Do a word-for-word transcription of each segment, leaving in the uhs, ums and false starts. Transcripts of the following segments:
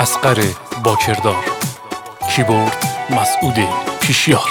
اصغر باکردار، کیبورد مسعود پیشیار.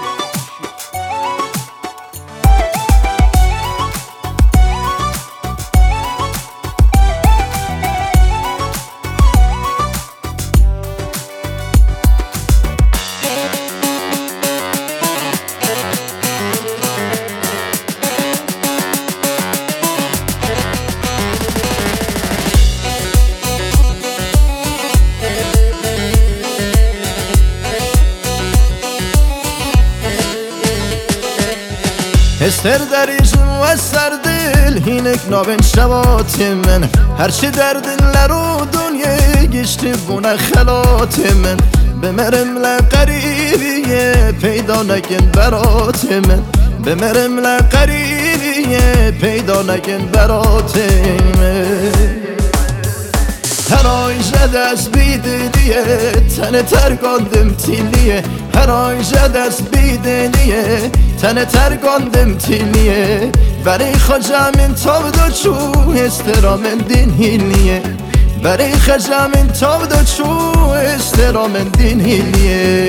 استر دریجم و سردل هینک نابن شبات من هرچی دردن لرو دنیا گشتی بونه خلات من بمرم لقریبیه پیدا نکن برات من بمرم لقریبیه پیدا نکن برات من هر آیجه دست بیدلیه تنه ترگاندم تیلیه هر آیجه دست بیدلیه تنه ترگاندم تیلیه برای خجم این تاب دو چو استرامن دین هیلیه برای خجم این تاب دو چو استرامن دین هیلیه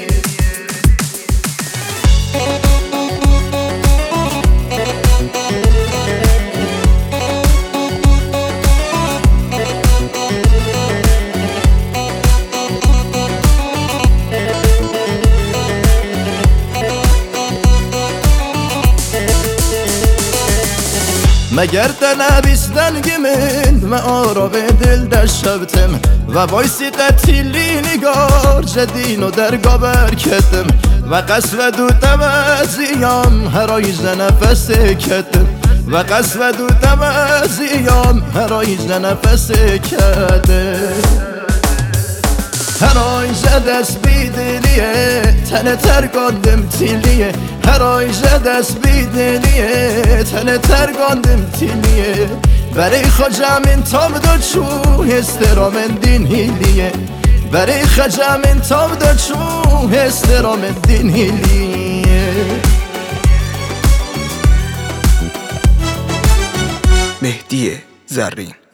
مگر تنبیستن گمن و آراب دل دشبتم و بایسی قتیلی نگار جدین و درگاه برکتم و قصف دو تمزیام هرایز نفس کتم و قصف دو تمزیام هرایز نفس کتم هر آیجه دست بیدلیه تنه ترگاندم تیلیه هر آیجه دست بیدلیه تنه ترگاندم تیلیه برای خجم این تام دو چو استرامن دین هیلیه برای خجم این تام دو چو استرامن دین هیلیه. مهدی زرین.